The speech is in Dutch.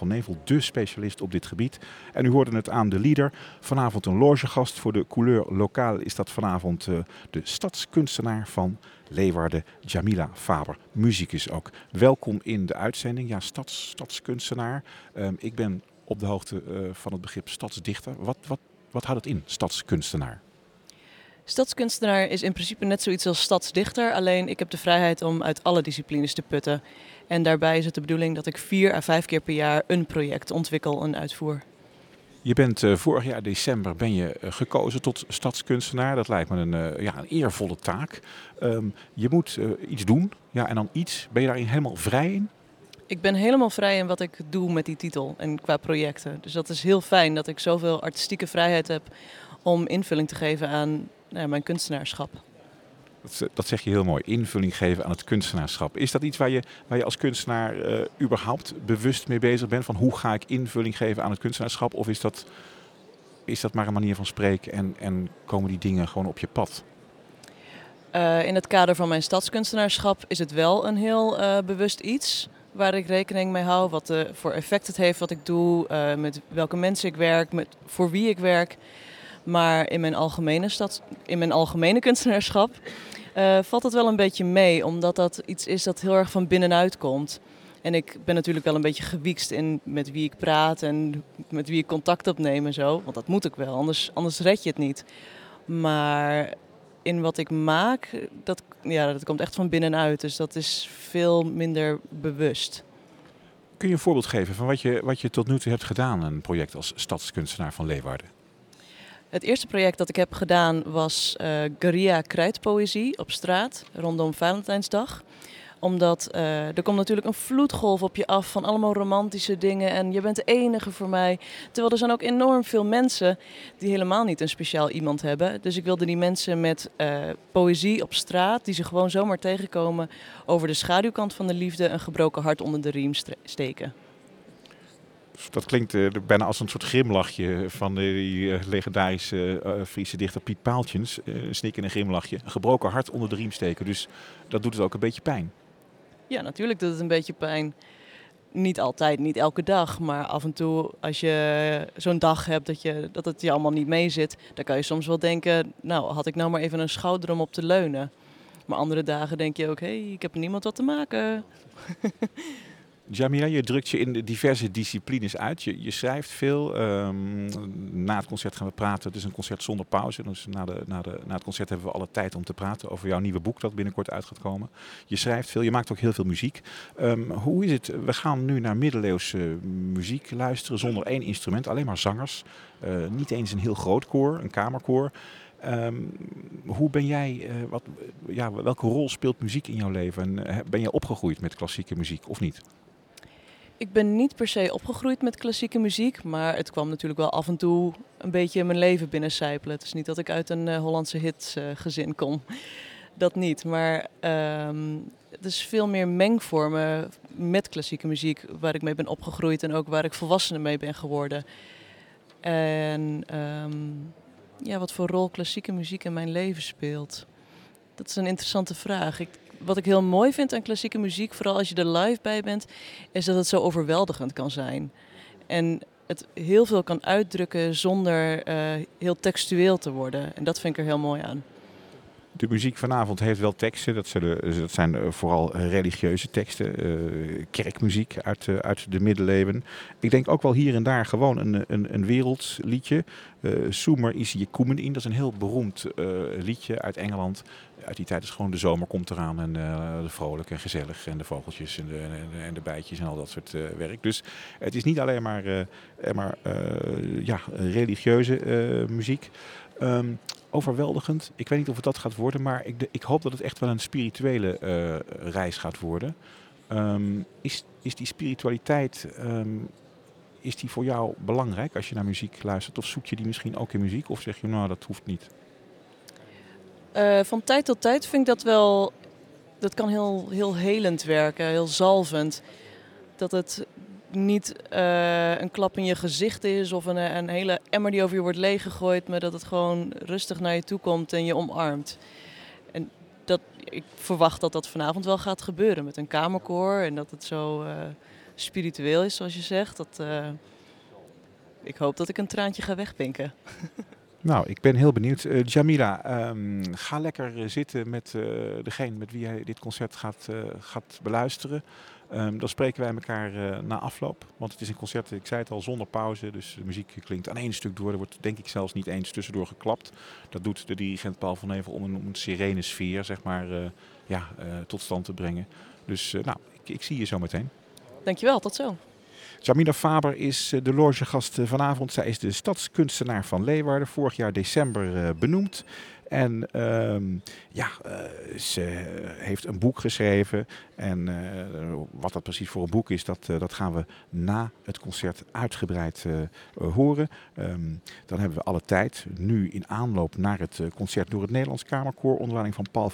van Nevel, dé specialist op dit gebied. En u hoorde het aan de leader. Vanavond een logegast voor de couleur lokaal is dat vanavond de stadskunstenaar van Leeuwarden, Jamila Faber. Muzikus ook. Welkom in de uitzending. Ja, stadskunstenaar. Ik ben op de hoogte van het begrip stadsdichter. Wat houdt het in, stadskunstenaar? Stadskunstenaar is in principe net zoiets als stadsdichter, alleen ik heb de vrijheid om uit alle disciplines te putten. En daarbij is het de bedoeling dat ik 4 à 5 keer per jaar een project ontwikkel en uitvoer. Je bent vorig jaar december gekozen tot stadskunstenaar. Dat lijkt me een eervolle taak. Je moet iets doen, ja, en dan iets. Ben je daarin helemaal vrij in? Ik ben helemaal vrij in wat ik doe met die titel en qua projecten. Dus dat is heel fijn dat ik zoveel artistieke vrijheid heb om invulling te geven aan mijn kunstenaarschap. Dat zeg je heel mooi, invulling geven aan het kunstenaarschap. Is dat iets waar je als kunstenaar überhaupt bewust mee bezig bent? Van hoe ga ik invulling geven aan het kunstenaarschap? Of is dat maar een manier van spreken en komen die dingen gewoon op je pad? In het kader van mijn stadskunstenaarschap is het wel een heel bewust iets waar ik rekening mee hou. Wat voor effect het heeft wat ik doe, met welke mensen ik werk, voor wie ik werk. Maar in mijn algemene kunstenaarschap valt het wel een beetje mee. Omdat dat iets is dat heel erg van binnenuit komt. En ik ben natuurlijk wel een beetje gewiekst in met wie ik praat en met wie ik contact opneem en zo. Want dat moet ik wel, anders red je het niet. Maar in wat ik maak, dat komt echt van binnenuit. Dus dat is veel minder bewust. Kun je een voorbeeld geven van wat je tot nu toe hebt gedaan, een project als stadskunstenaar van Leeuwarden? Het eerste project dat ik heb gedaan was guerrilla krijtpoëzie op straat rondom Valentijnsdag. Omdat er komt natuurlijk een vloedgolf op je af van allemaal romantische dingen en je bent de enige voor mij. Terwijl er zijn ook enorm veel mensen die helemaal niet een speciaal iemand hebben. Dus ik wilde die mensen met poëzie op straat, die ze gewoon zomaar tegenkomen, over de schaduwkant van de liefde een gebroken hart onder de riem steken. Dat klinkt bijna als een soort grimlachje van die legendarische Friese dichter Piet Paaltjens. Een snik en een grimlachje. Een gebroken hart onder de riem steken. Dus dat doet het ook een beetje pijn. Ja, natuurlijk doet het een beetje pijn. Niet altijd, niet elke dag. Maar af en toe als je zo'n dag hebt dat het je allemaal niet meezit, dan kan je soms wel denken, nou had ik nou maar even een schouder om op te leunen. Maar andere dagen denk je ook, ik heb niemand wat te maken. Jamila, je drukt je in diverse disciplines uit. Je schrijft veel. Na het concert gaan we praten. Het is een concert zonder pauze. Dus na het concert hebben we alle tijd om te praten over jouw nieuwe boek dat binnenkort uit gaat komen. Je schrijft veel. Je maakt ook heel veel muziek. Hoe is het? We gaan nu naar middeleeuwse muziek luisteren zonder één instrument. Alleen maar zangers. Niet eens een heel groot koor, een kamerkoor. Hoe ben jij, welke rol speelt muziek in jouw leven? En ben je opgegroeid met klassieke muziek of niet? Ik ben niet per se opgegroeid met klassieke muziek, maar het kwam natuurlijk wel af en toe een beetje in mijn leven binnencijpelen. Het is niet dat ik uit een Hollandse hitsgezin kom. Dat niet, maar het is veel meer mengvormen met klassieke muziek waar ik mee ben opgegroeid en ook waar ik volwassenen mee ben geworden. En wat voor rol klassieke muziek in mijn leven speelt, dat is een interessante vraag. Wat ik heel mooi vind aan klassieke muziek, vooral als je er live bij bent, is dat het zo overweldigend kan zijn. En het heel veel kan uitdrukken zonder heel textueel te worden. En dat vind ik er heel mooi aan. De muziek vanavond heeft wel teksten. Dat zijn vooral religieuze teksten. Kerkmuziek uit de middeleeuwen. Ik denk ook wel hier en daar gewoon een wereldliedje. Sumer is je koemen in. Dat is een heel beroemd liedje uit Engeland. Uit die tijd is gewoon de zomer komt eraan. En vrolijk en gezellig. En de vogeltjes en de bijtjes en al dat soort werk. Dus het is niet alleen maar religieuze muziek. Overweldigend. Ik weet niet of het dat gaat worden, maar ik hoop dat het echt wel een spirituele reis gaat worden. Is die spiritualiteit, is die voor jou belangrijk als je naar muziek luistert? Of zoek je die misschien ook in muziek? Of zeg je, nou, dat hoeft niet? Van tijd tot tijd vind ik dat wel, dat kan heel, heel helend werken, heel zalvend. Dat het niet een klap in je gezicht is of een hele emmer die over je wordt leeggegooid, maar dat het gewoon rustig naar je toe komt en je omarmt. En ik verwacht dat dat vanavond wel gaat gebeuren met een kamerkoor en dat het zo spiritueel is, zoals je zegt. Ik hoop dat ik een traantje ga wegpinken. Nou, ik ben heel benieuwd. Jamila, ga lekker zitten met degene met wie jij dit concert gaat beluisteren. Dan spreken wij elkaar na afloop. Want het is een concert, ik zei het al, zonder pauze. Dus de muziek klinkt aan één stuk door. Er wordt denk ik zelfs niet eens tussendoor geklapt. Dat doet de dirigent Paul van Nevel om een serene sfeer, zeg maar, tot stand te brengen. Dus ik zie je zo meteen. Dankjewel, tot zo. Jamila Faber is de logegast vanavond. Zij is de stadskunstenaar van Leeuwarden, vorig jaar december benoemd. En ze heeft een boek geschreven. En wat dat precies voor een boek is, dat gaan we na het concert uitgebreid horen. Dan hebben we alle tijd, nu in aanloop naar het concert door het Nederlands Kamerkoor, onder leiding van Paul